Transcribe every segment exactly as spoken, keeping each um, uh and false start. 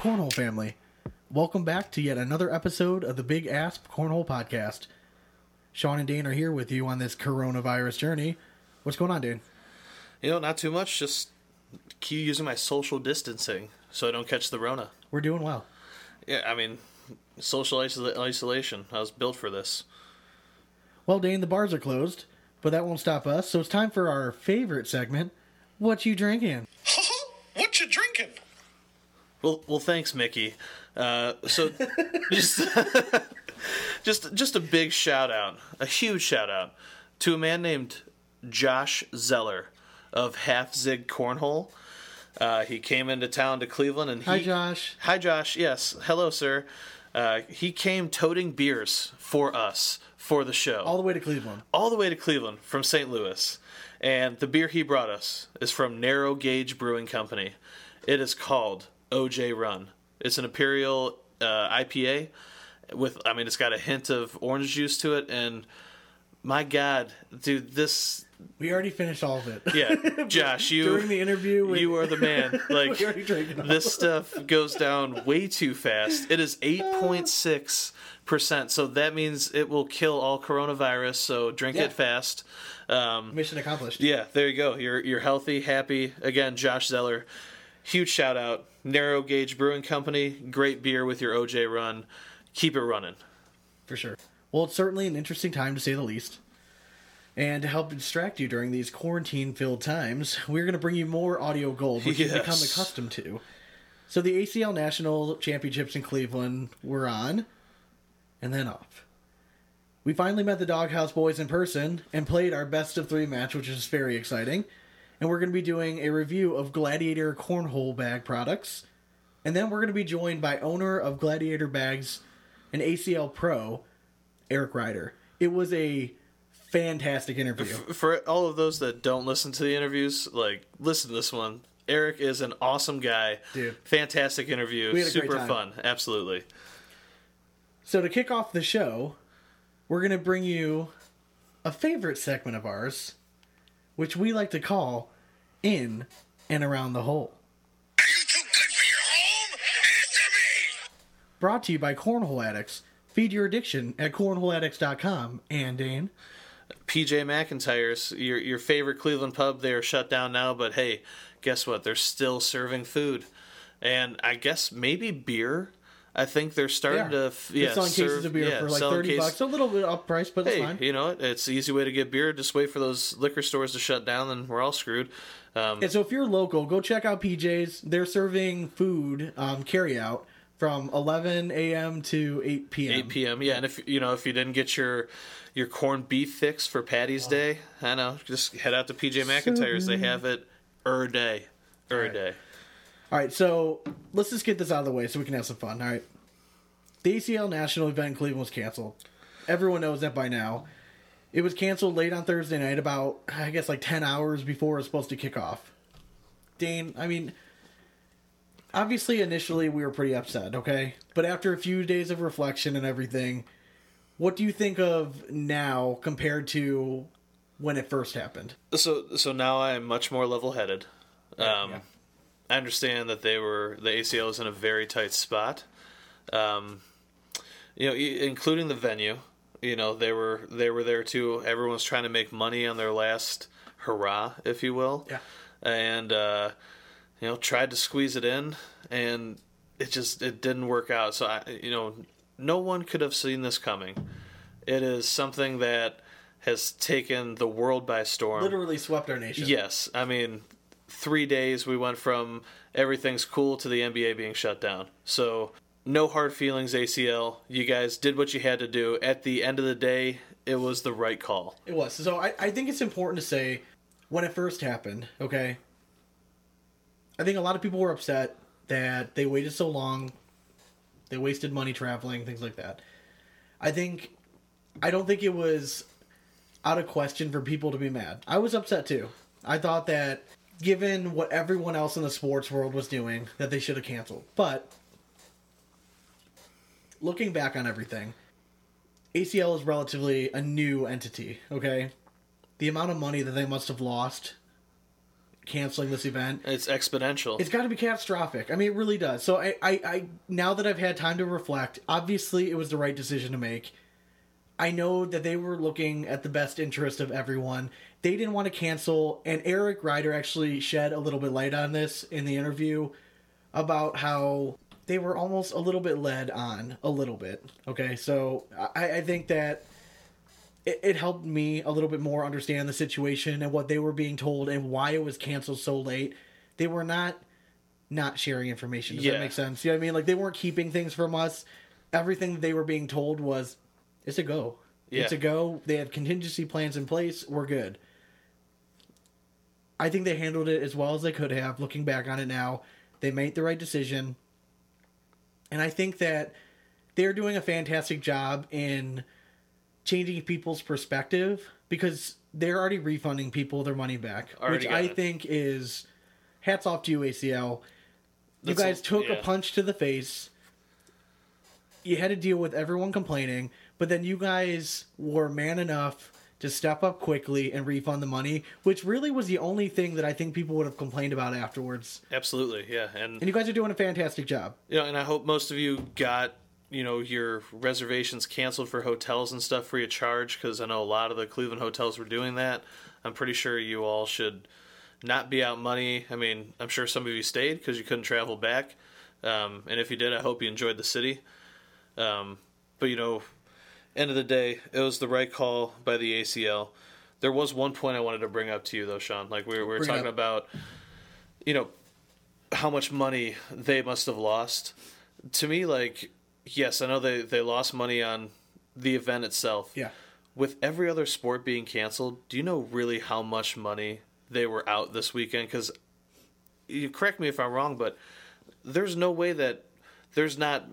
Cornhole family? Welcome back to yet another episode of the Big Asp Cornhole Podcast. Sean and Dane are here with you on this coronavirus journey. What's going on, Dane? You know, not too much. Just keep using my social distancing so I don't catch the Rona. We're doing well. Yeah, I mean, social isol- isolation. I was built for this. Well, Dane, the bars are closed, but that won't stop us. So it's time for our favorite segment, What You Drinking? What you drinking? Well, well, thanks, Mickey. Uh, so, just, just, just a big shout out, a huge shout out to a man named Josh Zeller of Half Zig Cornhole. Uh, he came into town to Cleveland, and he, Hi, Josh. Hi, Josh. Yes, hello, sir. Uh, he came toting beers for us for the show, All the way to Cleveland. all the way to Cleveland from Saint Louis. And the beer he brought us is from Narrow Gauge Brewing Company. It is called O J Run. It's an Imperial uh, I P A with, I mean, it's got a hint of orange juice to it, and my God, dude, this... We already finished all of it. Yeah, Josh, you... During the interview... We, you are the man. Like, we already drank it all. This stuff goes down way too fast. It is eight point six percent, so that means it will kill all coronavirus, so drink Yeah. it fast. Um, Mission accomplished. yeah, there you go. You're you're healthy, happy. Again, Josh Zeller. Huge shout out. Narrow Gauge Brewing Company. Great beer with your O J Run. Keep it running. For sure. Well, it's certainly an interesting time to say the least. And to help distract you during these quarantine-filled times, we're going to bring you more audio gold, which Yes. you've become accustomed to. So the A C L National Championships in Cleveland were on, and then off. We finally met the Doghouse boys in person and played our best of three match, which is very exciting. And we're going to be doing a review of Gladiator Cornhole Bag products. And then we're going to be joined by owner of Gladiator Bags and A C L Pro, Eric Ryder. It was a fantastic interview. For all of those that don't listen to the interviews, like, listen to this one. Eric is an awesome guy. Dude. Fantastic interview. We had a great Super time. fun. Absolutely. So to kick off the show, we're going to bring you a favorite segment of ours, which we like to call In and Around the Hole. Are you too good for your home? Answer me! Brought to you by Cornhole Addicts. Feed your addiction at cornhole addicts dot com. And Dane? P J McIntyre's, your your favorite Cleveland pub, they are shut down now, but hey, guess what? They're still serving food. And I guess maybe beer. I think they're starting Yeah. to f- They're yeah, selling serve, cases of beer yeah, for like selling thirty case- bucks. A little bit up price, but it's Hey, fine. you know what? It's the easy way to get beer. Just wait for those liquor stores to shut down, and we're all screwed. Um, And so if you're local, go check out P J's. They're serving food, um, carry out, from eleven a.m. to eight p.m. eight p.m. Yeah, and if you know if you didn't get your your corned beef fix for Patty's Day, I know, just head out to P J McIntyre's. They have it er day, er Right. day. All right, so let's just get this out of the way so we can have some fun. All right. The A C L National event in Cleveland was canceled. Everyone knows that by now. It was canceled late on Thursday night, about, I guess, like ten hours before it was supposed to kick off. Dane, I mean, obviously initially we were pretty upset, okay? But after a few days of reflection and everything, what do you think of now compared to when it first happened? So so now I am much more level headed. Um, yeah. I understand that they were the A C L is in a very tight spot. Um, you know, i- including the venue. You know, they were they were there too. Everyone's trying to make money on their last hurrah, if you will. Yeah. And uh, you know, tried to squeeze it in, and it just it didn't work out. So I, you know, no one could have seen this coming. It is something that has taken the world by storm. Literally swept our nation. Yes, I mean, three days we went from everything's cool to the N B A being shut down. So no hard feelings, A C L. You guys did what you had to do. At the end of the day, it was the right call. It was. So I, I think it's important to say, when it first happened, okay, I think a lot of people were upset that they waited so long, they wasted money traveling, things like that. I think, I don't think it was out of question for people to be mad. I was upset too. I thought that, given what everyone else in the sports world was doing, that they should have canceled. But looking back on everything, A C L is relatively a new entity, okay? The amount of money that they must have lost canceling this event, It's exponential. it's got to be catastrophic. I mean, it really does. So I, I, I, now that I've had time to reflect, obviously it was the right decision to make. I know that they were looking at the best interest of everyone. They didn't want to cancel, and Eric Ryder actually shed a little bit light on this in the interview about how they were almost a little bit led on, a little bit. Okay, so I, I think that it, it helped me a little bit more understand the situation and what they were being told and why it was canceled so late. They were not not sharing information. Does Yeah. that make sense? You know what I mean? Like, they weren't keeping things from us. Everything that they were being told was, it's a go. Yeah. It's a go. They have contingency plans in place. We're good. I think they handled it as well as they could have. Looking back on it now, they made the right decision. And I think that they're doing a fantastic job in changing people's perspective because they're already refunding people their money back, Already which got I it. think is hats off to you, A C L. You That's guys a- took yeah. a punch to the face. You had to deal with everyone complaining, but then you guys were man enough to step up quickly and refund the money, which really was the only thing that I think people would have complained about afterwards. Absolutely, yeah. And And you guys are doing a fantastic job. you know, and I hope most of you got, you know, your reservations canceled for hotels and stuff free of charge, because I know a lot of the Cleveland hotels were doing that. I'm pretty sure you all should not be out money. I mean, I'm sure some of you stayed because you couldn't travel back. Um, and if you did, I hope you enjoyed the city. Um, but, you know, end of the day, it was the right call by the A C L. There was one point I wanted to bring up to you, though, Sean. Like, we were, we were Bring it talking up. about, you know, how much money they must have lost. To me, like, yes, I know they, they lost money on the event itself. Yeah. With every other sport being canceled, do you know really how much money they were out this weekend? Because, you correct me if I'm wrong, but there's no way that there's not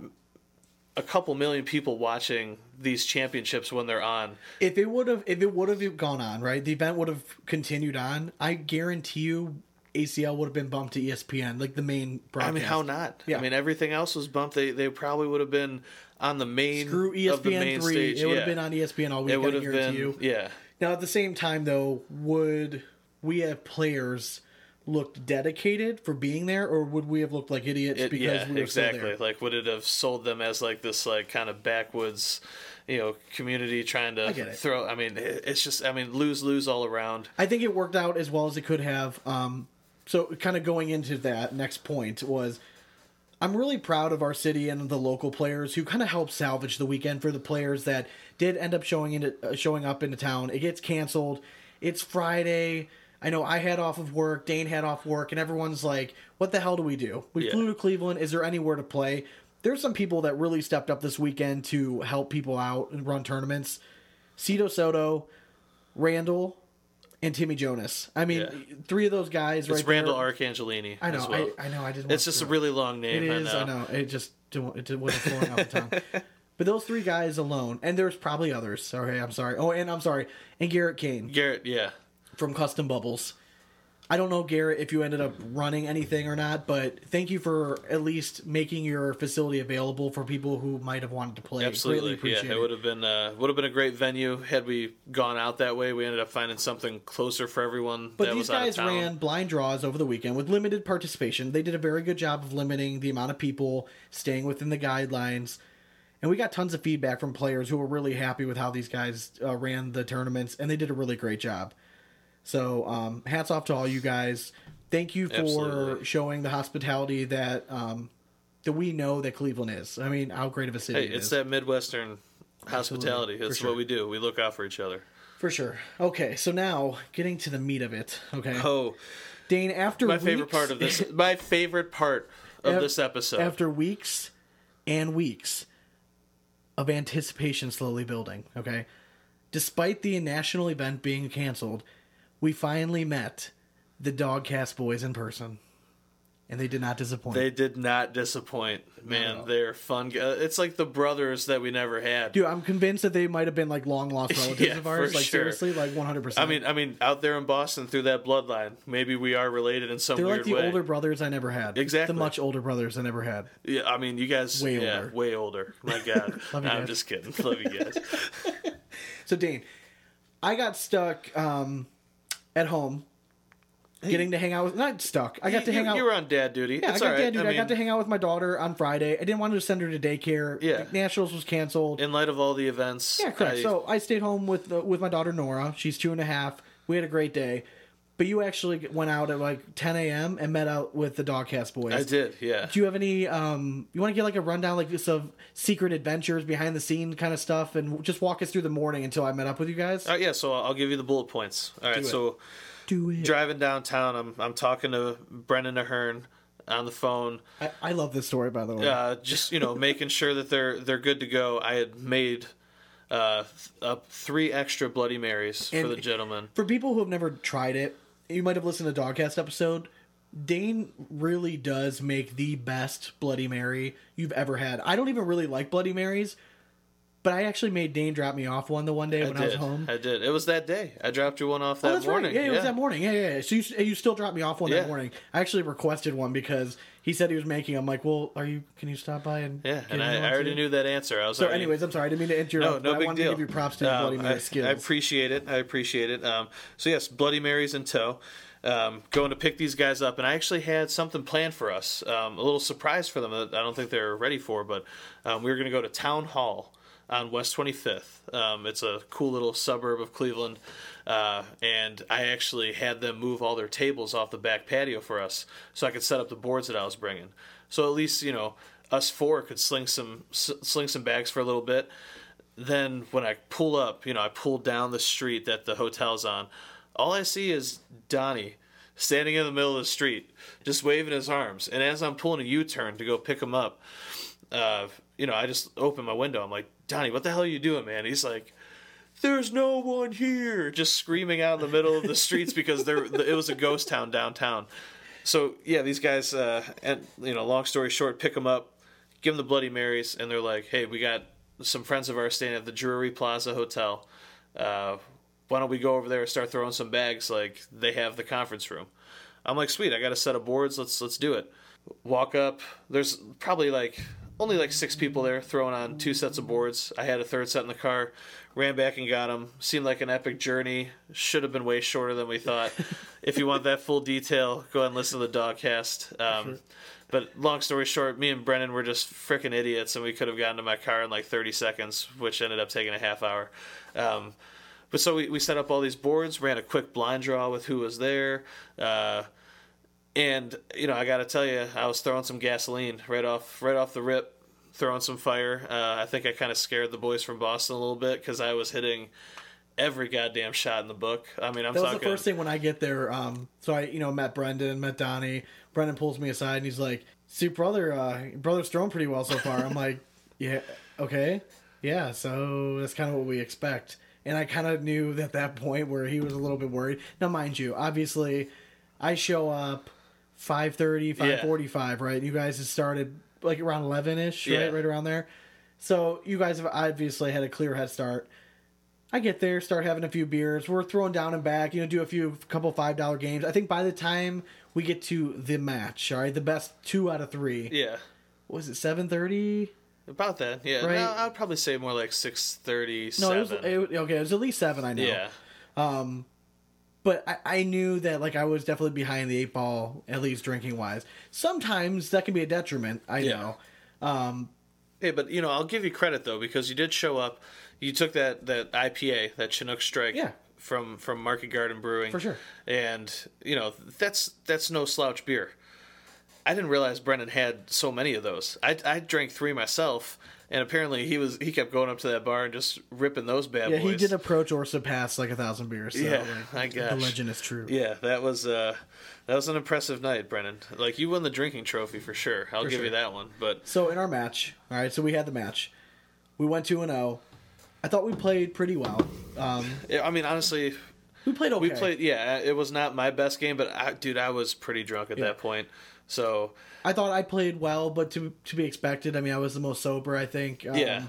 a couple million people watching these championships when they're on. If it would have, if it would have gone on, right, the event would have continued on. I guarantee you, A C L would have been bumped to E S P N, like the main broadcast. I mean, how not? Yeah. I mean, everything else was bumped. They they probably would have been on the main Screw E S of the P N main three. stage. It would yeah. have been on E S P N all week. It would I have guarantee been you. yeah. Now, at the same time, though, would we have players looked dedicated for being there, or would we have looked like idiots It, because yeah, we were exactly. still there? Like, would it have sold them as like this, like kind of backwoods, you know, community trying to I get it. throw? I mean, it- it's just, I mean, lose lose all around. I think it worked out as well as it could have. Um, so, kind of going into that next point was, I'm really proud of our city and the local players who kind of helped salvage the weekend for the players that did end up showing into uh, showing up into town. It gets canceled. It's Friday. I know I had off of work. Dane had off work, and everyone's like, "What the hell do we do? We Yeah. flew to Cleveland. Is there anywhere to play?" There's some people that really stepped up this weekend to help people out and run tournaments. Cito Soto, Randall, and Timmy Jonas. I mean, Yeah. three of those guys It's right Randall there. Arcangelini. I know. As well. I, I know. I didn't. It's just a really long name. It is. I I know. know. It just didn't- it wasn't flowing off the tongue. But those three guys alone, and there's probably others. Okay, I'm sorry. Oh, and I'm sorry. And Garrett Kane Garrett, yeah. from Custom Bubbles. I don't know, Garrett, if you ended up running anything or not, but thank you for at least making your facility available for people who might have wanted to play. Absolutely, Greatly appreciate yeah. It would have been uh, would have been a great venue had we gone out that way. We ended up finding something closer for everyone. But that these was out of guys town. ran blind draws over the weekend with limited participation. They did a very good job of limiting the amount of people staying within the guidelines. And we got tons of feedback from players who were really happy with how these guys uh, ran the tournaments, and they did a really great job. So um, hats off to all you guys. Thank you for Absolutely. showing the hospitality that um, that we know that Cleveland is. I mean, how great of a city Hey, it it's is. that Midwestern hospitality. for That's sure. what we do. We look out for each other. For sure. Okay, so now getting to the meat of it. Okay, Oh, Dane, after my weeks, favorite part of this. My favorite part of Af- this episode. After weeks and weeks of anticipation slowly building, okay? Despite the national event being canceled, we finally met the Dogcast boys in person. And they did not disappoint. They did not disappoint, man. No. They're fun. gu- It's like the brothers that we never had. Dude, I'm convinced that they might have been like long lost relatives Yeah, of ours. for Like sure. seriously, like one hundred percent. I mean, I mean, out there in Boston through that bloodline, maybe we are related in some they're weird like the way. older brothers I never had. Exactly. The much older brothers I never had. Yeah, I mean, you guys, Way yeah, older. way older. My God, Love you I'm guys. just kidding. Love you guys. So Dane, I got stuck um, at home getting to hang out with not stuck. I got to you, hang out. You were on dad duty. Yeah, It's I got all dad right. duty. I, I, got mean, to hang out with my daughter on Friday. I didn't want to send her to daycare. Yeah. Nationals was canceled. in light of all the events. Yeah, correct. I- so I stayed home with uh, with my daughter Nora. She's two and a half. We had a great day. But you actually went out at like ten a.m. and met out with the Dogcast boys. I did. Yeah. Do you have any? Um, you want to get like a rundown, like this of secret adventures, behind the scene kind of stuff, and just walk us through the morning until I met up with you guys? All right, yeah. So I'll give you the bullet points. All right. Do it. So Do it. driving downtown, I'm I'm talking to Brendan Ahern on the phone. I, I love this story, by the way. Uh, just you know, making sure that they're they're good to go. I had made uh, th- up three extra Bloody Marys And- for the gentleman. For people who have never tried it, you might have listened to Dogcast episode. Dane really does make the best Bloody Mary you've ever had. I don't even really like Bloody Marys, but I actually made Dane drop me off one the one day I when did. I was home. I did. It was that day. I dropped you one off that Oh, that's morning. right. Yeah, it was that morning. Yeah, yeah, yeah. So you, you still dropped me off one Yeah. that morning. I actually requested one because he said he was making. I'm like, well, are you? Can you stop by and? Yeah, get and me I, one I already too? knew that answer. I was So, already, anyways, I'm sorry. I didn't mean to interrupt. No, no but I big wanted deal. to give you props to your Um, Bloody Mary I, skills. I appreciate it. I appreciate it. Um, so yes, Bloody Mary's in tow. Um, going to pick these guys up, and I actually had something planned for us. Um, a little surprise for them that I don't think they're ready for, but um, we were going to go to Town Hall on West twenty-fifth. Um, it's a cool little suburb of Cleveland, uh, and I actually had them move all their tables off the back patio for us, so I could set up the boards that I was bringing. So at least you know us four could sling some s- sling some bags for a little bit. Then when I pull up, you know, I pull down the street that the hotel's on. All I see is Donnie standing in the middle of the street, just waving his arms. And as I'm pulling a U-turn to go pick him up, uh, you know, I just open my window. I'm like, Donnie, what the hell are you doing, man? He's like, there's no one here, just screaming out in the middle of the streets because there it was a ghost town downtown. So yeah, these guys, uh, and you know, long story short, pick them up, give them the Bloody Marys, and they're like, hey, we got some friends of ours staying at the Drury Plaza Hotel. Uh, why don't we go over there and start throwing some bags like they have the conference room? I'm like, sweet, I got a set of boards. Let's let's do it. Walk up. There's probably like only like six people there throwing on two sets of boards. I had a third set in the car. Ran back and got them. Seemed like an epic journey. Should have been way shorter than we thought. If you want that full detail, go ahead and listen to the Dogcast. Um, sure. But long story short, me and Brennan were just freaking idiots, and we could have gotten to my car in like thirty seconds, which ended up taking a half hour. Um, But so we, we set up all these boards, ran a quick blind draw with who was there. Uh, and, you know, I got to tell you, I was throwing some gasoline right off right off the rip, throwing some fire. Uh, I think I kind of scared the boys from Boston a little bit because I was hitting every goddamn shot in the book. I mean, I'm that was talking... the first thing when I get there. Um, so I, you know, met Brendan, met Donnie. Brendan pulls me aside and he's like, see, brother, uh, brother's throwing pretty well so far. I'm like, yeah, okay. Yeah, so that's kind of what we expect. And I kind of knew at that point where he was a little bit worried. Now, mind you, obviously, I show up five thirty, five forty-five, right? You guys have started like around eleven-ish, right? Yeah. Right around there. So you guys have obviously had a clear head start. I get there, start having a few beers. We're throwing down and back, you know, do a few, couple five dollar games. I think by the time we get to the match, all right, the best two out of three. Yeah. What was it, seven thirty? About that, yeah. Right. No, I'd probably say more like six thirty, No, it was, seven. it, okay, it was at least seven, I know. Yeah. Um, but I, I knew that like I was definitely behind the eight ball, at least drinking wise. Sometimes that can be a detriment. I Yeah. know. Um, Hey, but you know, I'll give you credit though because you did show up. You took that, that I P A, that Chinook Strike, Yeah. from from Market Garden Brewing, For sure. and you know that's that's no slouch beer. I didn't realize Brendan had so many of those. I I drank three myself, and apparently he was he kept going up to that bar and just ripping those bad yeah, boys. he did approach or surpass like a thousand beers. So, Yeah, like, my the gosh. legend is true. Yeah, that was uh, that was an impressive night, Brennan. Like you won the drinking trophy for sure. I'll For give sure. you that one. But So in our match, all right, so we had the match. We went two and zero. I thought we played pretty well. Um, yeah, I mean, honestly, we played okay. we played. Yeah, it was not my best game, but I, dude, I was pretty drunk at Yeah. that point. So I thought I played well, but to to be expected. I mean, I was the most sober, I think. Um, Yeah.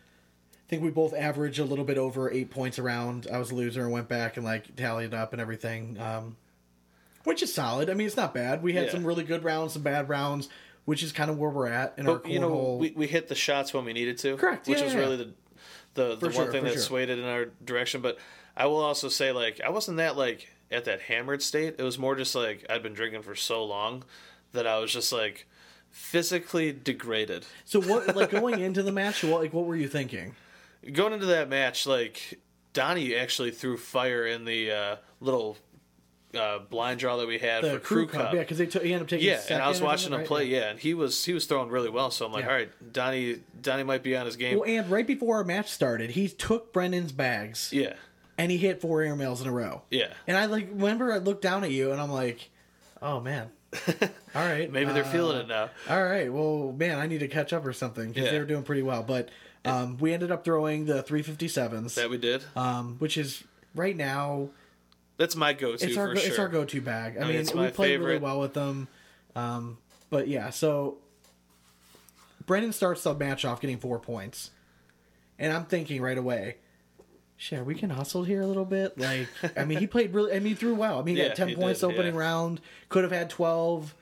I think we both averaged a little bit over eight points around. I was a loser and went back and like tallied up and everything, um, which is solid. I mean, it's not bad. We had Yeah. some really good rounds, some bad rounds, which is kind of where we're at in our But you know, cornhole. we, we hit the shots when we needed to. Correct, Which yeah, was yeah, really the the, the For one sure, thing for that sure. swayed it in our direction. But I will also say, like, I wasn't that like at that hammered state. It was more just like I'd been drinking for so long that I was just like physically degraded. So what, like going into the match, what like what were you thinking? Going into that match, like Donnie actually threw fire in the uh, little uh, blind draw that we had The for crew Crew cup, Cup. yeah, because they took he ended up taking. Yeah, second and I was or watching something, him right? play. Yeah, and he was he was throwing really well. So I'm like, Yeah. all right, Donnie Donnie might be on his game. Well, and right before our match started, he took Brendan's bags Yeah, and he hit four air mails in a row. yeah. And I like remember I looked down at you and I'm like, oh man, all right, Maybe they're uh, feeling it now. All right, well, man, I need to catch up or something because Yeah. they were doing pretty well. But um, we ended up throwing the three fifty-sevens, That we did. um, which is right now That's my go-to it's our for go- sure. it's our go-to bag. I, mean, mean, it's we my played really favorite. well with them. Um, but yeah, so Brendan starts the match off getting four points, and I'm thinking right away, shit, we can hustle here a little bit. Like, I mean, he played really. I mean, he threw well. I mean, he Yeah, got ten he points did, opening yeah. round. Could have had twelve.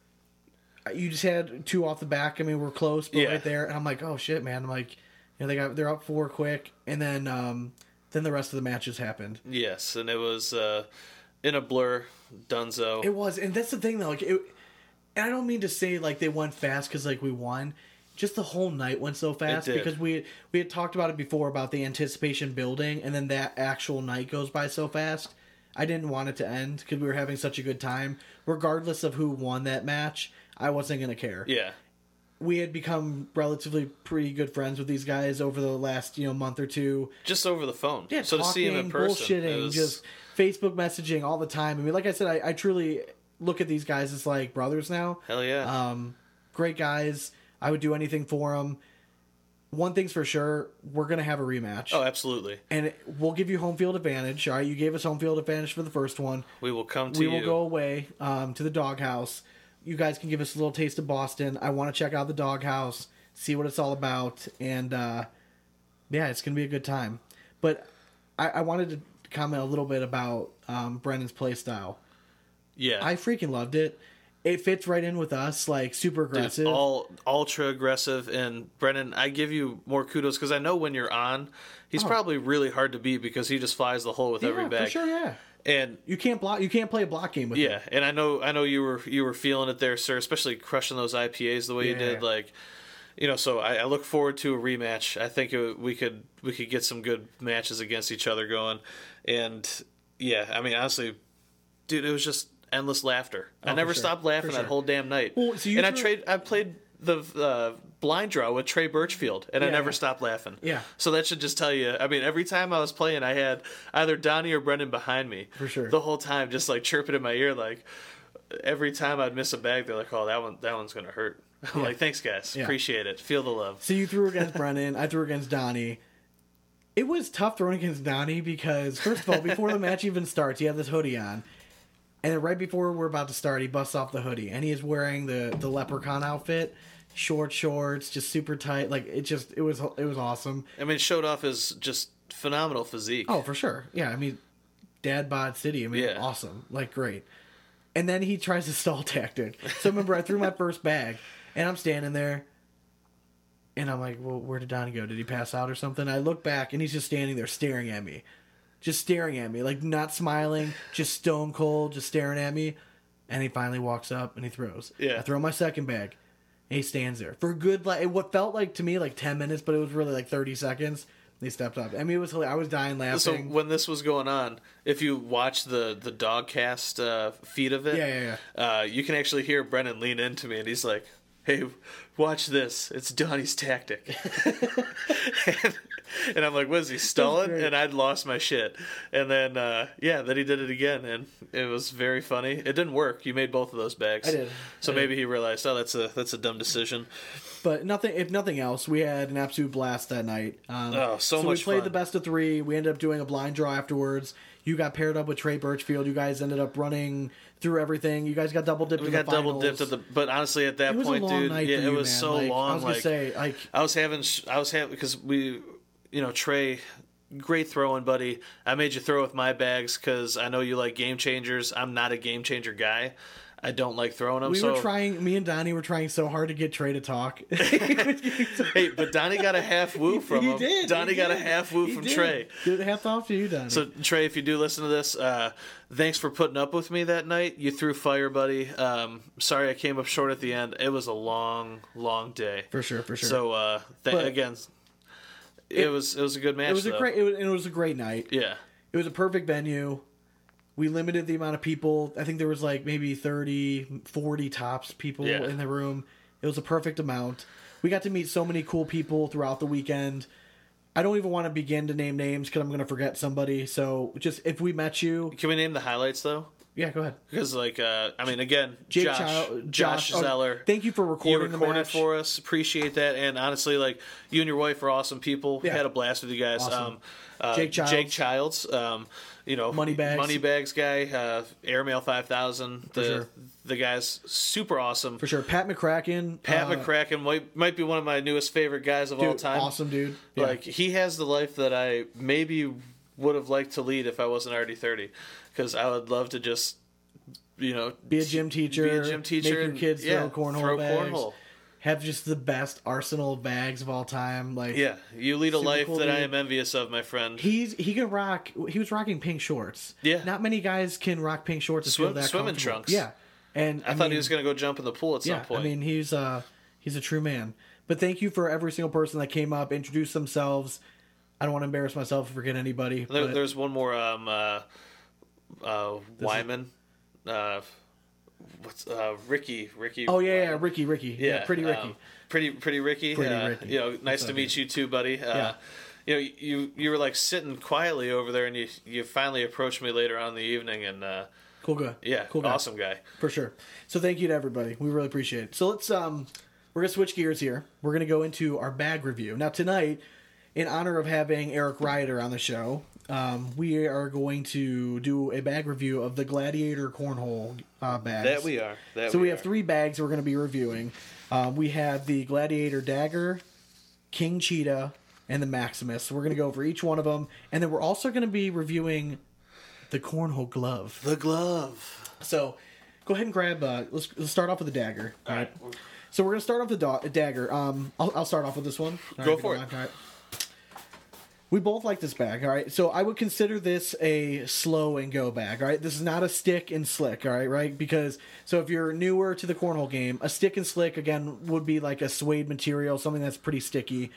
You just had two off the back. I mean, we're close, but Yeah. right there, and I'm like, oh shit, man. I'm like, you know, they got they're up four quick, and then um, then the rest of the matches happened. Yes, and it was uh, in a blur, Dunzo. It was, and that's the thing though. Like, it, and I don't mean to say like they went fast because like we won. Just the whole night went so fast did. because we we had talked about it before about the anticipation building, and then that actual night goes by so fast. I didn't want it to end because we were having such a good time. Regardless of who won that match, I wasn't gonna care. Yeah, We had become relatively pretty good friends with these guys over the last you know month or two. just over the phone. Yeah, so to see him in person, bullshitting, it was, just Facebook messaging all the time. I mean, like I said, I, I truly look at these guys as like brothers now. hell yeah. Um, great guys. I would do anything for them. One thing's for sure, we're gonna have a rematch, oh, absolutely. and it, we'll give you home field advantage. All right, you gave us home field advantage for the first one. We will come to We you. will go away um, to the doghouse. You guys can give us a little taste of Boston. I want to check out the doghouse, see what it's all about, and uh, yeah, it's gonna be a good time. But I, I wanted to comment a little bit about um, Brendan's play style. Yeah, I freaking loved it. It fits right in with us, like super Dude, aggressive. all ultra aggressive. And Brennan, I give you more kudos because I know when you're on, he's Oh. probably really hard to beat because he just flies the hole with yeah, every bag. for sure, yeah. And You can't block. You can't play a block game with him. yeah, and I know, I know you were you were feeling it there, sir. Especially crushing those I P As the way you Yeah. did, like. You know, so I, I look forward to a rematch. I think it, we could we could get some good matches against each other going, and yeah, I mean honestly, dude, it was just endless laughter. I Oh, never for sure. stopped laughing For that sure. whole damn night. Well, so you and I threw- trade I played the uh, blind draw with Trey Birchfield, and I Yeah, never yeah. stopped laughing. Yeah. So that should just tell you. I mean, every time I was playing, I had either Donnie or Brendan behind me For sure. the whole time, just like chirping in my ear, like. Every time I'd miss a bag, they're like, "Oh, that one, that one's gonna hurt." I'm Yeah. like, "Thanks, guys, Yeah. appreciate it. Feel the love." So you threw against Brennan. I threw against Donnie. It was tough throwing against Donnie because, first of all, before the match even starts, he had this hoodie on. And then right before we're about to start, he busts off the hoodie. And he is wearing the, the leprechaun outfit. Short shorts, just super tight. Like, it just, it was it was awesome. I mean, it showed off his just phenomenal physique. Oh, for sure. Yeah, I mean, dad bod city. I mean, Yeah. awesome. Like, great. And then he tries a stall tactic. So remember, I threw my first bag, and I'm standing there, and I'm like, well, where did Donnie go? Did he pass out or something? I look back, and he's just standing there staring at me. Just staring at me. Like, not smiling, just stone cold, just staring at me. And he finally walks up, and he throws. Yeah. I throw my second bag, and he stands there. For a good, like, what felt like to me like ten minutes, but it was really like thirty seconds. He stepped up. I mean, it was hilarious. I was dying laughing. So when this was going on, if you watch the the Dogcast uh, feed of it, Yeah, yeah, Uh, you can actually hear Brennan lean into me, and he's like, "Hey, watch this! It's Donnie's tactic." and, and I'm like, "Was he stalling?" great. And I'd lost my shit. And then uh, yeah, then he did it again, and it was very funny. It didn't work. You made both of those bags. I did. So I did. maybe he realized, oh, that's a that's a dumb decision. But nothing. If nothing else, we had an absolute blast that night. Um, Oh, so we much played fun. the best of three. We ended up doing a blind draw afterwards. You got paired up with Trey Birchfield. You guys ended up running through everything. You guys got double dipped. We in got the double finals. dipped at the. But honestly, at that It was point, a long dude, night yeah, for it you, was man. so Like, long. I was gonna like, say, like, I was having, I was having because we, you know, Trey, great throwing, buddy. I made you throw with my bags because I know you like game changers. I'm not a game changer guy. I don't like throwing them. We so were trying. Me and Donnie were trying so hard to get Trey to talk. hey, but Donnie got a half woo from he him. did. Donnie he got did. a half woo He from did. Trey. Good hats off to you, Donnie. So Trey, if you do listen to this, uh, thanks for putting up with me that night. You threw fire, buddy. Um, sorry I came up short at the end. It was a long, long day. for sure, for sure. So uh, th- But- again, it, was it was a good match. it was a though. great. It was, it was a great night. Yeah. It was a perfect venue. We limited the amount of people. I think there was like maybe thirty, forty tops people Yeah. in the room. It was a perfect amount. We got to meet so many cool people throughout the weekend. I don't even want to begin to name names because I'm going to forget somebody. So just if we met you, Can we name the highlights though? yeah, go ahead. Because like uh, I mean, again, Jake Josh, Child- Josh, Josh, oh, Zeller. thank you for You recording the recorded match. for us. Appreciate that. And honestly, like you and your wife are awesome people. Yeah. Had a blast with you guys. Awesome. Um, uh, Jake Childs. Jake Childs. Um, you know, Moneybags. Moneybags guy. Uh, Airmail five thousand. The sure. the guy's super awesome. For sure. Pat McCracken. Pat uh, McCracken might might be one of my newest favorite guys of all dude, time. awesome dude. Yeah. Like he has the life that I maybe would have liked to lead if I wasn't already thirty. Because I would love to just, you know, be a gym teacher. be a gym teacher, Make your and, kids yeah, throw cornhole throw bags. cornhole. Have just the best arsenal of bags of all time. Like Yeah, you lead a Super life cool that I dude. am envious of, my friend. He's he can rock. He was rocking pink shorts. Yeah. not many guys can rock pink shorts and Swim- feel that swimming comfortable. trunks. Yeah, and I, I, thought mean, he was going to go jump in the pool at Yeah, some point. I mean he's uh he's a true man. But thank you for every single person that came up, introduced themselves. I don't want to embarrass myself or forget anybody. there, but there's one more um, uh, uh, Wyman. Uh, what's uh, Ricky? Ricky. oh yeah, yeah, Wyman. Ricky, Ricky, yeah, Yeah, pretty Ricky. um, pretty, pretty Ricky. Pretty uh, Ricky. You know, nice What's to up, meet dude? you too, buddy. Uh, Yeah. You know, you you were like sitting quietly over there, and you you finally approached me later on in the evening, and uh, Cool guy. yeah, cool guy. awesome guy. For sure. So thank you to everybody. We really appreciate it. So let's um we're gonna switch gears here. We're gonna go into our bag review. Now tonight, in honor of having Eric Ryder on the show, um, we are going to do a bag review of the Gladiator Cornhole uh, bags. That we are. That So we are. have three bags we're going to be reviewing. Um, we have the Gladiator Dagger, King Cheetah, and the Maximus. So we're going to go over each one of them, and then we're also going to be reviewing the Cornhole Glove. The glove. So go ahead and grab. Uh, let's, let's start off with the dagger. All right. So we're gonna start off with the da- dagger. Um, I'll, I'll start off with this one. All Go right, for on. it. All right. We both like this bag. All right. So I would consider this a slow and go bag. All right. This is not a stick and slick. All right. Right. Because so if you're newer to the cornhole game, a stick and slick again would be like a suede material, something that's pretty sticky.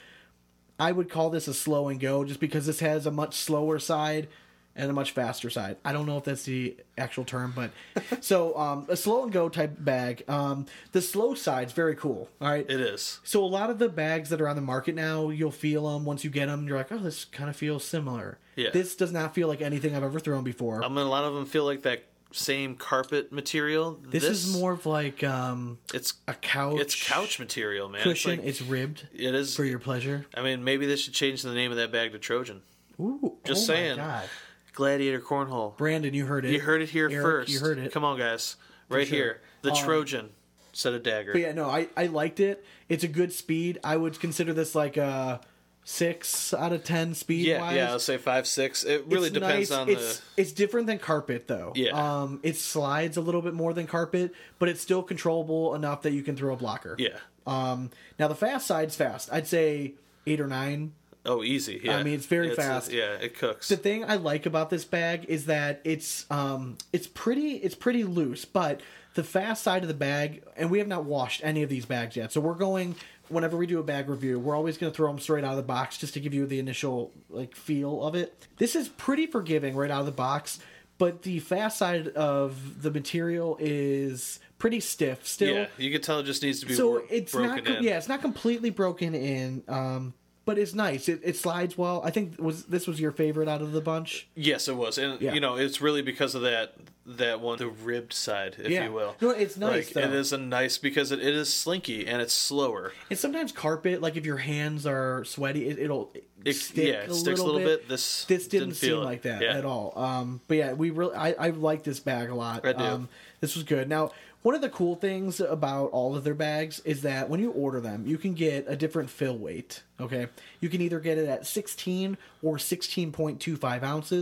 I would call this a slow and go just because this has a much slower side and a much faster side. I don't know if that's the actual term, but so um, a slow and go type bag. Um, the slow side's very cool. All right. It is. So a lot of the bags that are on the market now, you'll feel them once you get them. You're like, oh, this kind of feels similar. Yeah. This does not feel like anything I've ever thrown before. I mean, a lot of them feel like that same carpet material. this, is more of like um, It's a couch. it's couch material, man. cushion. It's, It's, ribbed like, it is. for your pleasure. I mean, maybe they should change the name of that bag to Trojan. Ooh, Just oh saying. My God. Gladiator Cornhole. Brandon, you heard it. You heard it here Eric, first. You heard it. Come on, guys. Right sure. here. The Um, Trojan. Set a dagger. But yeah, no, I, I liked it. It's a good speed. I would consider this like a six out of ten speed yeah, wise. yeah, I'll say five, six. It really It's depends nice. on it's, the. It's different than carpet though. Yeah. Um, it slides a little bit more than carpet, but it's still controllable enough that you can throw a blocker. Yeah. Um, now the fast side's fast. I'd say eight or nine. Oh, easy. Yeah. I mean, it's very fast. yeah, it cooks. The thing I like about this bag is that it's um it's pretty it's pretty loose, but the fast side of the bag, and we have not washed any of these bags yet, so we're going. Whenever we do a bag review, we're always going to throw them straight out of the box just to give you the initial like feel of it. This is pretty forgiving right out of the box, but the fast side of the material is pretty stiff still. Yeah, you can tell it just needs to be So wor- it's broken not com- in. yeah, it's not completely broken in. Um, but it's nice. It, it slides well. I think was this was your favorite out of the bunch. Yes, it was, and Yeah. you know, it's really because of that that one, the ribbed side, if Yeah. you will. No, it's nice, Like, it though. is a nice because it, it is slinky and it's slower. And sometimes carpet, like if your hands are sweaty, it, it'll It, stick yeah, it a sticks little a little bit. This This didn't, didn't feel seem it. like that Yeah. at all. Um, but yeah, we really I, I like this bag a lot. I do. Um, this was good. Now, one of the cool things about all of their bags is that when you order them, you can get a different fill weight. Okay, you can either get it at sixteen or sixteen point two five ounces,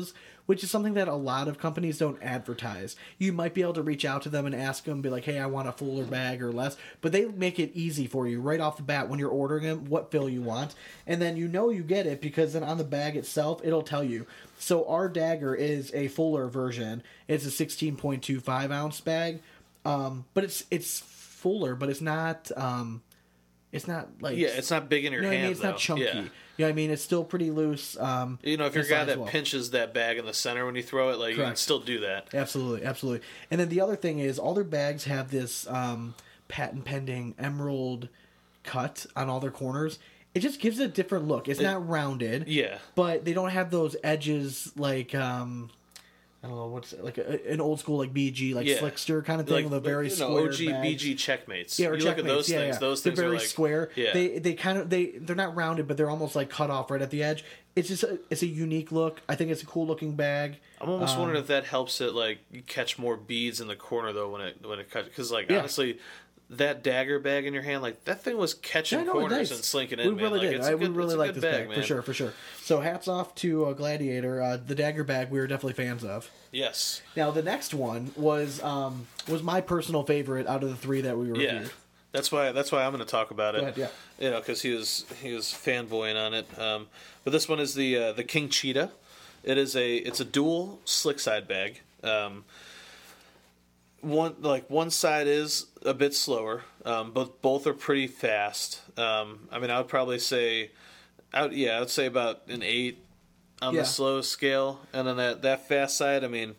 which is something that a lot of companies don't advertise. You might be able to reach out to them and ask them, be like, hey, I want a fuller bag or less, but they make it easy for you right off the bat when you're ordering them, what fill you want, and then you know you get it because then on the bag itself, it'll tell you. So our dagger is a fuller version. It's a sixteen point two five ounce bag, um, but it's it's fuller, but it's not... Um, It's not like Yeah, it's not big in your you know hand. what I mean? It's though. not chunky. Yeah. You know what I mean? It's still pretty loose. Um, You know, if you're a guy inside as that well. pinches that bag in the center when you throw it, like you can Correct. still do that. Absolutely, absolutely. And then the other thing is, all their bags have this um, patent pending emerald cut on all their corners. It just gives it a different look. It's not rounded. Yeah. But they don't have those edges like. Um, I don't know what's it, like a, an old school like B G like Yeah. Slickster kind of thing Like with a very you know, square O G bags. B G checkmates. Yeah, or you look at checkmates. those yeah, things. yeah. Those they're things very are like square. Yeah. They they kind of they they're not rounded, but they're almost like cut off right at the edge. It's just a, it's a unique look. I think it's a cool looking bag. I'm almost Um, wondering if that helps it like you catch more beads in the corner though when it when it cuts because like Yeah. honestly that dagger bag in your hand like that thing was catching Yeah, no, corners nice. and slinking in. We man. really like, did. It's I a we good, really it's a like good this bag, man. for sure, for sure. So hats off to uh, Gladiator. Uh, the dagger bag we were definitely fans of. Yes. Now the next one was um, was my personal favorite out of the three that we reviewed. Yeah. That's why. That's why I'm going to talk about it. Go ahead, yeah. You know, because he was he was fanboying on it. Um, but this one is the uh, the King Cheetah. It is a it's a dual slick side bag. Um, one like one side is a bit slower, um, but both are pretty fast. Um, I mean, I would probably say, I would, yeah, I would say about an eight on Yeah. the slow scale, and then that that fast side. I mean.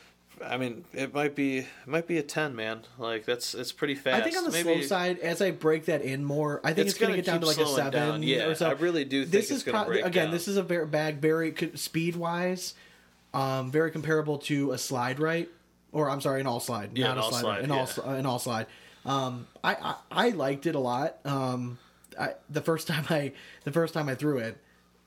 I mean, it might be it might be a ten, man. Like that's it's pretty fast. I think on the Maybe, slow side, as I break that in more, I think It's it's, going to gonna get down keep to like a slowing seven down. Yeah, or so. I really do think this it's is gonna pro- break again. down. This is a very bag, very speed wise, um, very comparable to a slide right, or I'm sorry, an all slide, Yeah, not an a all slide, slide, right, an yeah. all sli- an all slide. Um, I, I I liked it a lot. Um, I, the first time I the first time I threw it,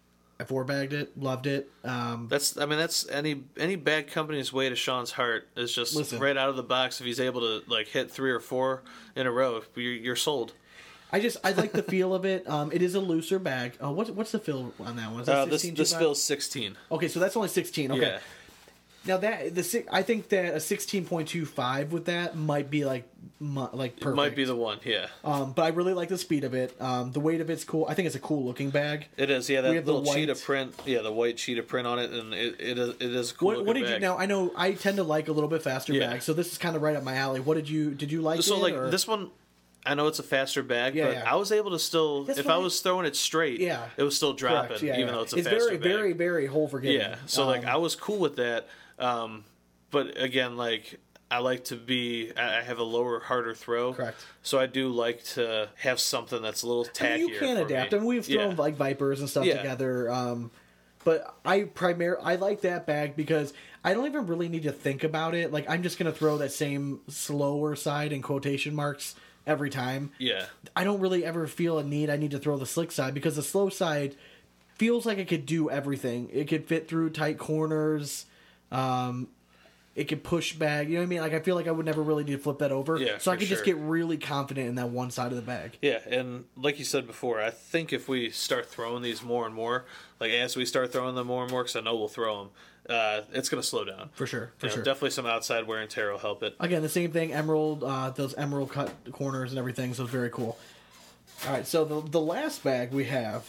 I four bagged it, loved it. Um, That's I mean that's any any bag company's way to Sean's heart is just Listen. right out of the box. If he's able to like hit three or four in a row, you're, you're sold. I just I like the feel of it. Um, it is a looser bag. Oh, what's what's the fill on that one? Is that Uh, this sixteen this two five? feels sixteen. Okay, so that's only sixteen. Okay. Yeah, Now that the si- I think that a sixteen point two five with that might be like mu- like perfect. might be the one. Yeah, Um, but I really like the speed of it. Um, the weight of it's cool. I think it's a cool looking bag. it is. Yeah, that We have the little cheetah white- print. Yeah, the white cheetah print on it, and it it is, it is a cool. What, what looking did you bag. now? I know I tend to like a little bit faster Yeah. bags, so this is kind of right up my alley. What did you did you like? So it, like or- this one, I know it's a faster bag, Yeah, but yeah. I was able to still, That's if what I I- was throwing it straight, Yeah. it was still dropping, Correct, yeah, even yeah. though it's a it's faster very bag. very very hole forgiving. Yeah. So like Um, I was cool with that. Um, but again, like I like to be I I have a lower, harder throw. Correct. So I do like to have something that's a little tackier. I mean, you can for adapt, me. and we've thrown Yeah. like Vipers and stuff Yeah. together. Um, but I primar I like that bag because I don't even really need to think about it. Like I'm just gonna throw that same slower side in quotation marks every time. Yeah. I don't really ever feel a need I need to throw the slick side because the slow side feels like it could do everything. It could fit through tight corners. Um, it could push back. You know what I mean? Like I feel like I would never really need to flip that over. Yeah, so I for could just sure. get really confident in that one side of the bag. Yeah, and like you said before, I think if we start throwing these more and more, like as we start throwing them more and more, because I know we'll throw them, uh, it's going to slow down. For sure. For You know, sure. Definitely some outside wear and tear will help it. Again, the same thing. Emerald, uh, those emerald cut corners and everything. So it's very cool. All right. So the the last bag we have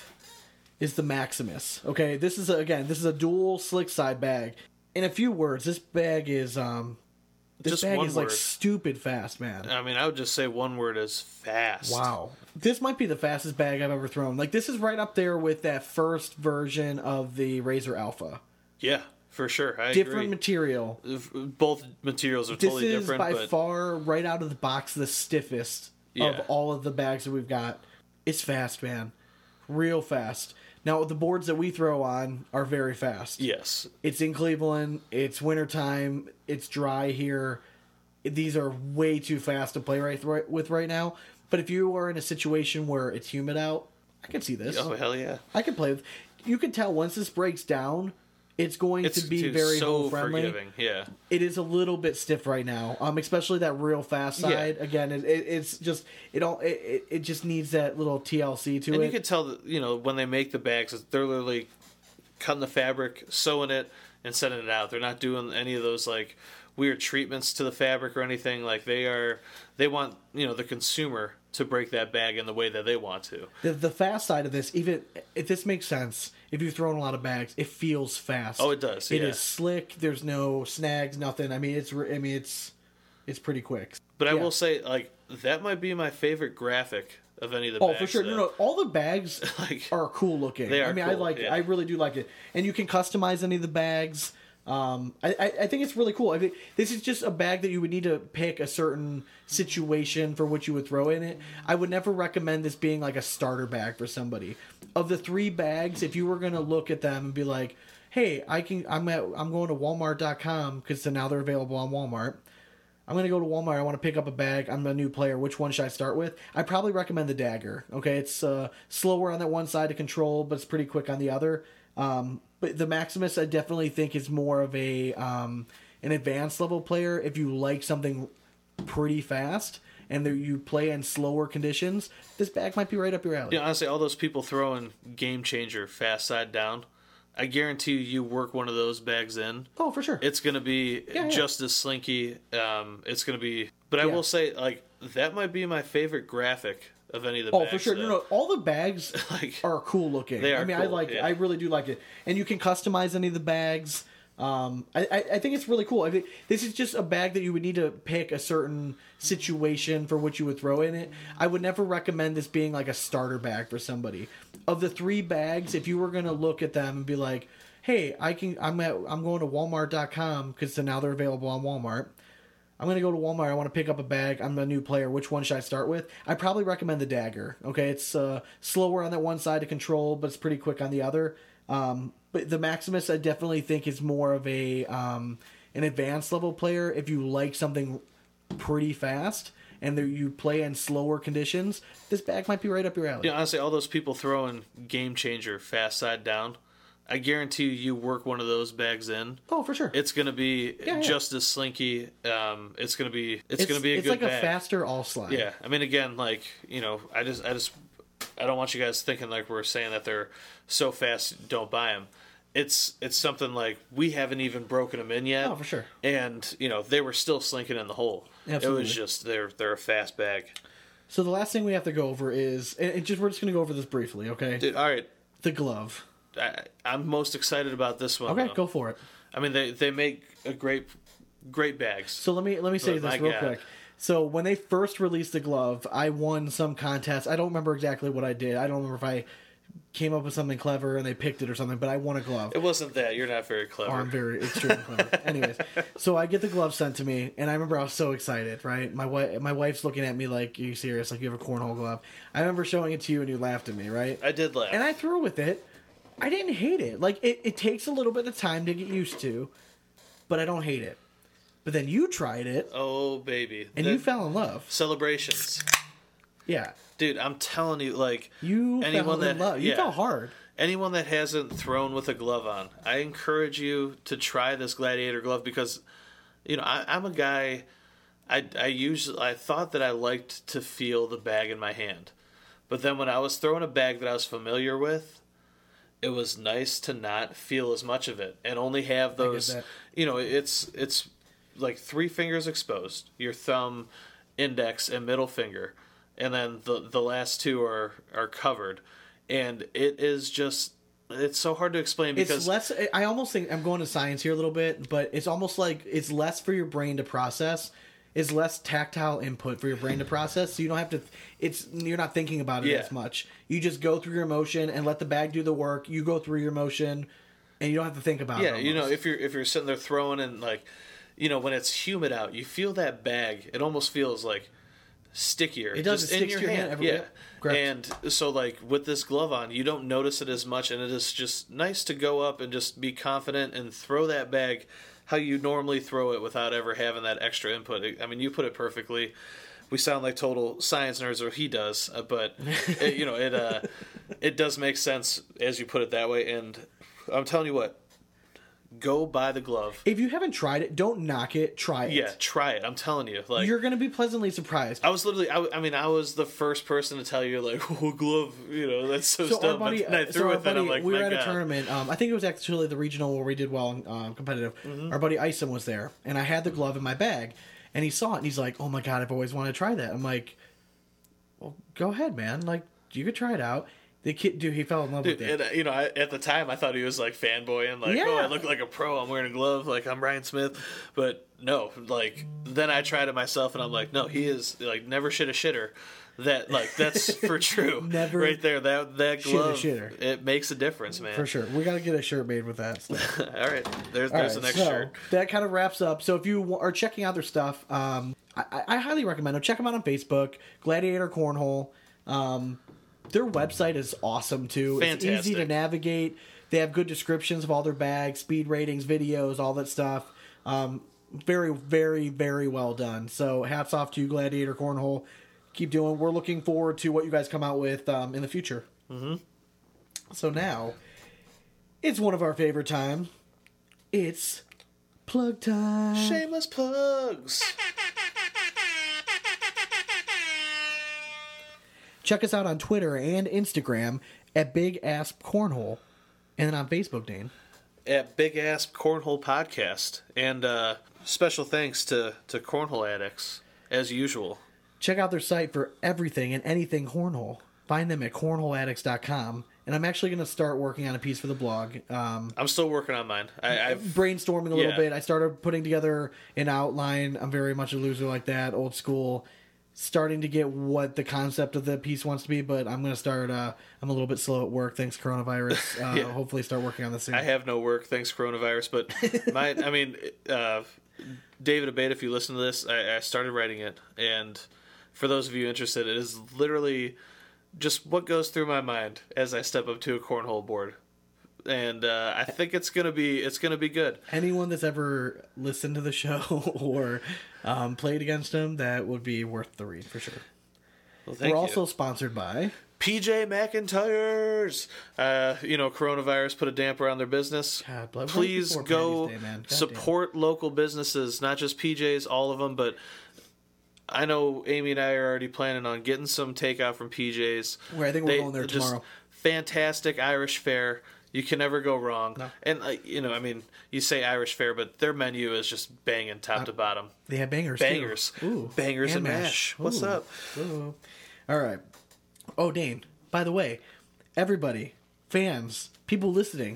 is the Maximus. Okay. This is a, again. This is a dual slick side bag. In a few words, this bag is um. This Just bag one is like word. stupid fast, man. I mean, I would just say one word is fast. Wow. This might be the fastest bag I've ever thrown. Like this is right up there with that first version of the Razor Alpha. Yeah, for sure. I Different agree. material. Both materials are This totally is different, by but far right out of the box the stiffest Yeah. of all of the bags that we've got. It's fast, man. Real fast. Now the boards that we throw on are very fast. yes, It's in Cleveland. It's wintertime. It's dry here. These are way too fast to play right, right with right now. But if you are in a situation where it's humid out, I can see this. oh hell yeah, I can play with. You can tell once this breaks down, it's going it's to be dude, very so hole friendly. forgiving. Yeah, It is a little bit stiff right now, um, especially that real fast side. Yeah. Again, it, it, it's just it all it, it, it just needs that little T L C to and it. you can tell that you know when they make the bags, they're literally cutting the fabric, sewing it, and sending it out. They're not doing any of those like weird treatments to the fabric or anything. Like they are, they want, you know, the consumer to break that bag in the way that they want to. The, the fast side of this, even if this makes sense, if you're throwing a lot of bags, it feels fast. Oh, it does. It yeah. is slick. There's no snags, nothing. I mean, it's I mean it's it's pretty quick. But I Yeah. will say, like, that might be my favorite graphic of any of the Oh, bags. for sure. though. No, no. All the bags Like, are cool looking. they are I mean, I cool, like. yeah. I really do like it, and you can customize any of the bags. Um, I, I, I think it's really cool. I think this is just a bag that you would need to pick a certain situation for which you would throw in it. I would never recommend this being like a starter bag for somebody. Of the three bags, if you were going to look at them and be like, "Hey, I can. I'm at. I'm going to Walmart dot com because now they're available on Walmart. I'm going to go to Walmart. I want to pick up a bag. I'm a new player. Which one should I start with?" I probably recommend the Dagger. Okay, it's uh, slower on that one side to control, but it's pretty quick on the other. Um, but the Maximus, I definitely think, is more of a um, an advanced level player. If you like something pretty fast and that you play in slower conditions, this bag might be right up your alley. Yeah, honestly, all those people throwing Game Changer fast side down, I guarantee you, you work one of those bags in. Oh, for sure. It's going to be Yeah, yeah. just as slinky. Um, it's going to be... But I Yeah. will say, like, that might be my favorite graphic of any of the Oh, bags. for sure. No, though. no. All the bags Like, are cool looking. they are I mean, I cool, like. yeah. I really do like it, and you can customize any of the bags. Um, I, I, I think it's really cool. I think this is just a bag that you would need to pick a certain situation for which you would throw in it. I would never recommend this being like a starter bag for somebody. Of the three bags, if you were going to look at them and be like, "Hey, I can. I'm at. I'm going to Walmart dot com because now they're available on Walmart. I'm going to go to Walmart. I want to pick up a bag. I'm a new player. Which one should I start with?" I probably recommend the Dagger. Okay, it's uh, slower on that one side to control, but it's pretty quick on the other. Um, but the Maximus, I definitely think, is more of a um, an advanced level player. If you like something pretty fast and that you play in slower conditions, this bag might be right up your alley. yeah, honestly, all those people throwing Game Changer fast side down, I guarantee you, you work one of those bags in. Oh, for sure. It's going to be Yeah, yeah. just as slinky. Um, it's going to be. It's, going to be a it's good like bag. a faster all slide. Yeah, I mean, again, like, you know, I just, I just, I don't want you guys thinking like we're saying that they're so fast, don't buy them. It's, it's something like we haven't even broken them in yet. Oh, for sure. And you know, they were still slinking in the hole. Absolutely. It was just they're, they're a fast bag. So the last thing we have to go over is, and and just we're just going to go over this briefly, okay? Dude, all right, The glove. I, I'm most excited about this one. Okay, though. go for it. I mean, they, they make a great, great bags. So let me let me say But this my real God. quick. So when they first released the glove, I won some contest. I don't remember exactly what I did. I don't remember if I came up with something clever and they picked it or something, but I won a glove. It wasn't that. You're not very clever. Or I'm very extremely clever. Anyways, so I get the glove sent to me, and I remember I was so excited. Right, my wife, my wife's looking at me like, "Are you serious? Like you have a cornhole glove?" I remember showing it to you, and you laughed at me. Right, I did laugh. and I threw with it. I didn't hate it. Like it, it takes a little bit of time to get used to, but I don't hate it. But then you tried it, oh, baby. and The you fell in love. celebrations. Yeah, Dude, I'm telling you, like, you anyone fell in that, love. You yeah. fell hard. anyone that hasn't thrown with a glove on, I encourage you to try this Gladiator glove because, you know, I, I'm a guy. I I usually I thought that I liked to feel the bag in my hand, but then when I was throwing a bag that I was familiar with, it was nice to not feel as much of it and only have those. that. You know, it's it's like three fingers exposed: your thumb, index, and middle finger, and then the the last two are are covered. And it is just, it's so hard to explain because It's less. I almost think I'm going to science here a little bit, but it's almost like it's less for your brain to process. It's less tactile input for your brain to process, so you don't have to. It's you're not thinking about it Yeah. as much. You just go through your motion and let the bag do the work. You go through your motion, and you don't have to think about it. yeah, you know, almost. if you're if you're sitting there throwing and like, you know, when it's humid out, you feel that bag. It almost feels like stickier. It does, just it in sticks your to your hand. hand every- yeah. yep, correct. And so like with this glove on, you don't notice it as much, and it is just nice to go up and just be confident and throw that bag how you normally throw it without ever having that extra input. I mean, you put it perfectly. We sound like total science nerds, or he does, uh, but it, you know it. Uh, it does make sense as you put it that way, and I'm telling you what. go buy the glove. If you haven't tried it, don't knock it. Try it. Yeah, try it. I'm telling you. Like, You're going to be pleasantly surprised. I was literally, I, I mean, I was the first person to tell you, like, oh, glove, you know, that's so, So our dumb. buddy, But then I so threw our it, then buddy, I'm like, we were my at a God. tournament. Um, I think it was actually the regional where we did well in um, competitive. Mm-hmm. Our buddy Isom was there, and I had the glove in my bag, and he saw it, and he's like, "Oh my God, I've always wanted to try that." I'm like, "Well, go ahead, man. Like, you could try it out." The kid, dude, he fell in love Dude, with it. and, uh, you know, I, at the time, I thought he was like fanboying, like, Yeah. oh, I look like a pro. I'm wearing a glove, like I'm Ryan Smith. But no, like then I tried it myself, and I'm like, no, he is like never shit a shitter. That like that's for true. Never right there. That that shit a glove, shitter. it makes a difference, man. For sure, we got to get a shirt made with that stuff. All right, there's All there's right, the next so shirt. that kind of wraps up. So if you wa- are checking out their stuff, um, I, I highly recommend them. Check them out on Facebook, Gladiator Cornhole. Um, their website is awesome too. It's easy to Fantastic. navigate. They have good descriptions of all their bags, speed ratings, videos, all that stuff. Um, very, very, very well done. So hats off to you, Gladiator Cornhole. Keep doing. We're looking forward to what you guys come out with um, in the future. Mm-hmm. So now, it's one of our favorite time. It's plug time. Shameless plugs. Check us out on Twitter and Instagram at Big Ass Cornhole, and then on Facebook, Dane. At Big Ass Cornhole Podcast, and uh, special thanks to to Cornhole Addicts as usual. Check out their site for everything and anything cornhole. Find them at cornhole addicts dot com. And I'm actually going to start working on a piece for the blog. Um, I'm still working on mine. I, I've brainstorming a little Yeah. bit. I started putting together an outline. I'm very much a loser like that, old school. Starting to get what the concept of the piece wants to be, but I'm going to start. Uh, I'm a little bit slow at work, thanks coronavirus. Uh, Yeah. Hopefully, start working on this soon. I have no work thanks coronavirus, but my I mean, uh, David Abate, if you listen to this, I, I started writing it, and for those of you interested, it is literally just what goes through my mind as I step up to a cornhole board, and uh, I think it's gonna be it's gonna be good. Anyone that's ever listened to the show or um, played against him, that would be worth the read for sure. Well, thank We're you. also sponsored by. P J McIntyre's. Uh, you know, coronavirus put a damper on their business. God, blood- Please before go Paddy's Day, man. God support local businesses, not just P J's, all of them. But I know Amy and I are already planning on getting some takeout from P J's. Well, I think we're going there just tomorrow. Fantastic Irish fare. You can never go wrong. No. And uh, you know, I mean, you say Irish fare, but their menu is just banging top to bottom. They have bangers. too. Bangers, Ooh, bangers and, mash. What's Ooh. up? Ooh. All right. Oh, Dane. By the way, everybody, fans, people listening,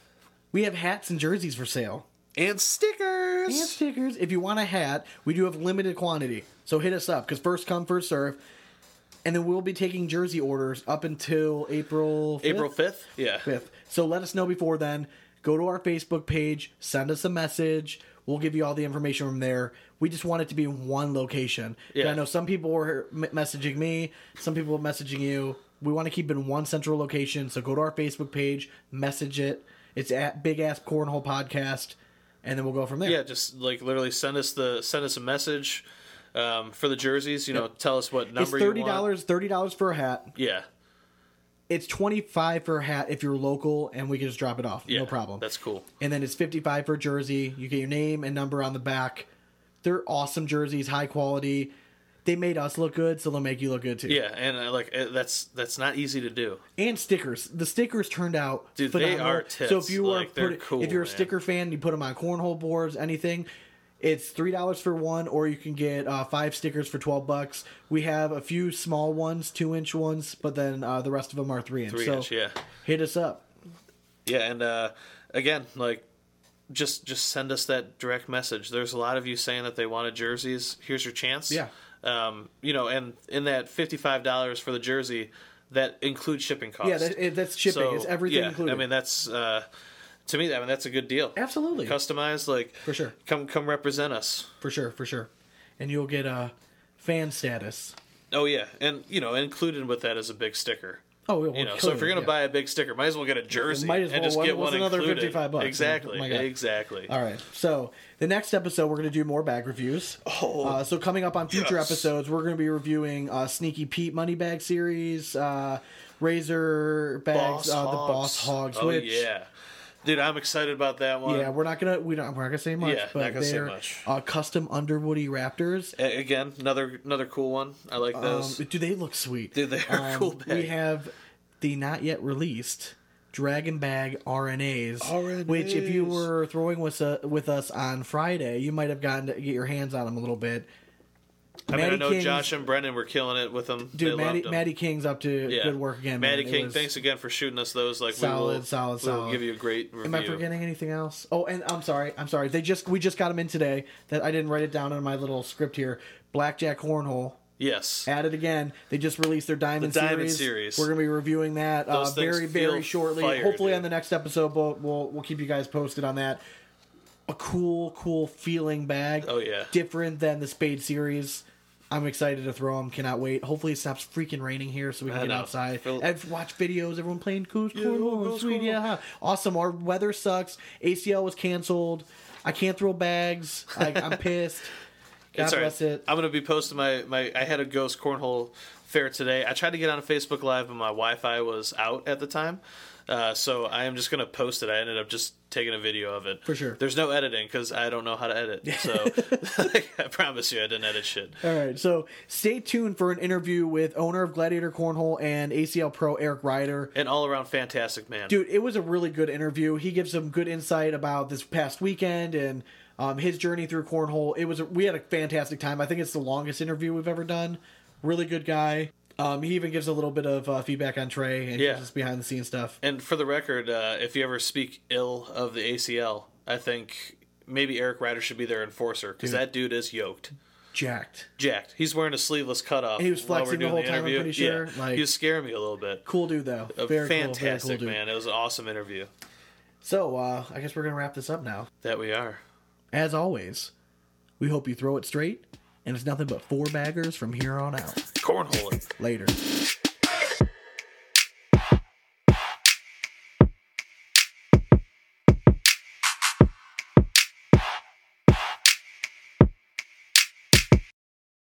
we have hats and jerseys for sale. And stickers. And stickers. If you want a hat, we do have limited quantity. So hit us up, because first come, first serve. And then we'll be taking jersey orders up until April fifth. April fifth. Yeah. fifth. So let us know before then. Go to our Facebook page, send us a message. We'll give you all the information from there. We just want it to be in one location. Yeah. I know some people were m- messaging me, some people were messaging you. We want to keep it in one central location. So go to our Facebook page, message it. It's at Big Ass Cornhole Podcast, and then we'll go from there. Yeah, just like literally send us the send us a message um, for the jerseys. You know, tell us what It's number thirty you want. dollars. Thirty dollars for a hat. Yeah, It's twenty five for a hat if you're local, and we can just drop it off. yeah, No problem. That's cool. And then it's fifty five for a jersey. You get your name and number on the back. They're awesome jerseys, high quality. They made us look good, so they'll make you look good too. Yeah, and uh, like uh, that's that's not easy to do. And stickers. The stickers turned out Dude, they phenomenal. are tits. So if you Like, are they're put, cool, if you're a man. sticker fan, you put them on cornhole boards, anything. It's three dollars for one, or you can get uh, five stickers for twelve bucks. We have a few small ones, two inch ones, but then uh, the rest of them are three inch. Three so inch, yeah, hit us up. yeah, and uh, again, like just just send us that direct message. There's a lot of you saying that they wanted jerseys. Here's your chance. Yeah. Um, you know, and in that fifty-five dollars for the jersey, that includes shipping costs. Yeah, that, it, that's shipping. So, it's everything yeah, included. I mean, that's uh, to me. I mean, that's a good deal. Absolutely. Customized, like For sure. Come, come represent us. For sure, for sure. And you'll get a fan status. Oh yeah, and you know, included with that is a big sticker. Oh, well, You know, so clearly, if you're gonna yeah. buy a big sticker, might as well get a jersey Might as and well. just What- get what's one another included. fifty-five bucks? Exactly, Oh my God. exactly. All right. So the next episode, we're going to do more bag reviews. Oh, Uh, so coming up on future yes. episodes, we're going to be reviewing uh, Sneaky Pete Money Bag Series, uh, Razor Bags, Boss uh, the Hogs. Boss Hogs, Oh which yeah, Dude, I'm excited about that one. Yeah, we're not gonna we don't we're not gonna say much, Yeah, not but gonna say they're much. Uh, custom Underwoody Raptors. A- Again, another another cool one. I like Um, those. do they look sweet? Dude, they are Um, cool bag. We have the not yet released Dragon Bag R N As, R N As. which if you were throwing with, uh, with us on Friday, you might have gotten to get your hands on them a little bit. I mean, I Maddie know King's- Josh and Brendan were killing it with them. Dude, they Maddie, loved them. Maddie King's up to Yeah. good work again. Maddie man. It King, was thanks again for shooting us those. Like Solid, we will, solid, we will solid. give you a great review. Am I forgetting anything else? Oh, and I'm sorry. I'm sorry. They just we just got them in today. That I didn't write it down in my little script here. Blackjack Cornhole. Yes. At it again. They just released their Diamond, The Diamond series. series. We're going to be reviewing that uh, Those things very, feel very shortly. fire, Hopefully dude. on the next episode, we'll, we'll we'll keep you guys posted on that. A cool, cool feeling bag. Oh, yeah. Different than the Spade series. I'm excited to throw them. Cannot wait. Hopefully it stops freaking raining here so we can I get know. outside Feel- and watch videos. Everyone playing Coos Yeah, Cornhole. Coos Sweet, Cornhole. yeah. Awesome. Our weather sucks. A C L was canceled. I can't throw bags. I, I'm pissed. God It's all right. bless it. I'm gonna be posting my, my I had a ghost cornhole fair today. I tried to get on a Facebook Live, but my Wi-Fi was out at the time. Uh, so I am just gonna post it. I ended up just taking a video of it. For sure. There's no editing because I don't know how to edit. So I promise you, I didn't edit shit. All right, so stay tuned for an interview with owner of Gladiator Cornhole and A C L Pro Eric Ryder. An all around fantastic man. Dude, it was a really good interview. He gives some good insight about this past weekend and um, his journey through cornhole. It was a, we had a fantastic time. I think it's the longest interview we've ever done. Really good guy. Um, he even gives a little bit of uh, feedback on Trey and Yeah. gives us behind the scenes stuff. And for the record, uh, if you ever speak ill of the A C L, I think maybe Eric Ryder should be their enforcer because that dude is yoked. Jacked. Jacked. He's wearing a sleeveless cutoff. And he was while we're flexing the doing whole time, I'm interview. pretty sure. Yeah. Like- he was scaring me a little bit. Cool dude, though. A Very fantastic cool, very cool dude. man. It was an awesome interview. So, uh, I guess we're going to wrap this up now. That we are. As always, we hope you throw it straight, and it's nothing but four baggers from here on out. Cornhole it. Later.